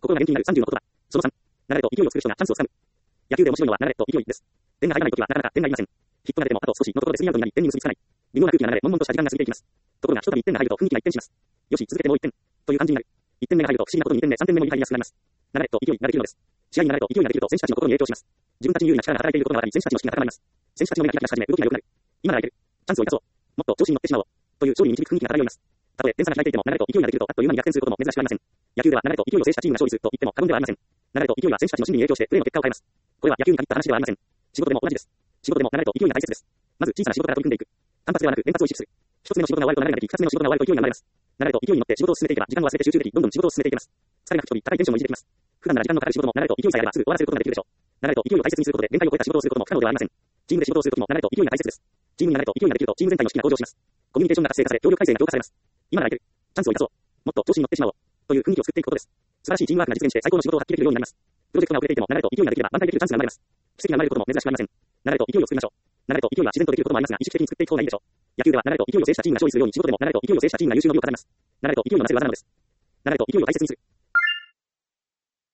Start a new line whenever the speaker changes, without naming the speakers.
心が元気になる30の言葉。その3、流れと勢いを作る人がチャンスをつかむ。野球で面白いのは流れと勢いです。点が入らないときはなかなか点が入りません。ヒットが出てもあと少しのところでスリーアウトになり点に結びつかない。微妙な空気が流れ、悶々とした時間が過ぎていきます。ところが一度に1点が入ると雰囲気が一変します。よし、続けてもう1点。という感じになる。1点目が入ると不思議なことに2点目、3点目も入りやすくなります。流れと勢いができるのです。試合に流れと勢いができると選手たちの心に影響します。自分たちに有利な力が働いていることが分かり、選手たちの士気が高まります。選手たちの目がキラキラし始め、動きが良くなる。今ならいける。チャンスを生かそう。もっと調子に乗ってしまおう。という勝利に導く雰囲気が漂います。たとえ点差が開いていても流れと勢いができるとあっという間に逆転することも珍しくありません。野球では流れと勢いを制したチームが勝利すると言っても過言ではありません。流れと勢いは選手たちの心理に影響してプレーの結果を変えます。これは野球に限った話ではありません。仕事でも同じです。仕事でも流れと勢いが大切です。まず小さな仕事から取り組んでいく。単発ではなく連発を意識する。一つ目の仕事が終わると流れができ、二つ目の仕事が終わると勢いが生まれます。流れと勢いに乗って仕事を進めていけば時間を忘れて集中でき、どんどん仕事を進めていけます。疲れが吹き飛び、高いテンションも維持できます。普段なら時間のかかる仕事も流れと勢いさえあればすぐ終わらせることができるでしょう。流れと勢いを大切にすることで限界を超えた仕事をすることも不可能ではありません。チームで仕事をするときも流れと勢いが大切です。チームに流れと勢いができるとチーム全体の士気が向上します。コミュニケーションが活性化され、協力体制が強化されます。今ならいける。チャンスを生かそう。もっと調子に乗ってしまおう。という雰囲気を作っていくことです。素晴らしいチームワークが実現して最高の仕事を発揮できるようになります。プロジェクトが遅れていても流れと勢いができれば挽回できるチャンスが生まれます。奇跡が生まれることも珍しくありません。流れと勢いを作りましょう。流れと勢いは自然とできることもありますが、意識的に作っていく方がいいでしょう。野球では流れと勢いを制したチームが勝利するように、仕事でも流れと勢いを制したチームが優秀の美を語ります。流れと勢いのなせる技なのです。流れと勢いを大切にする。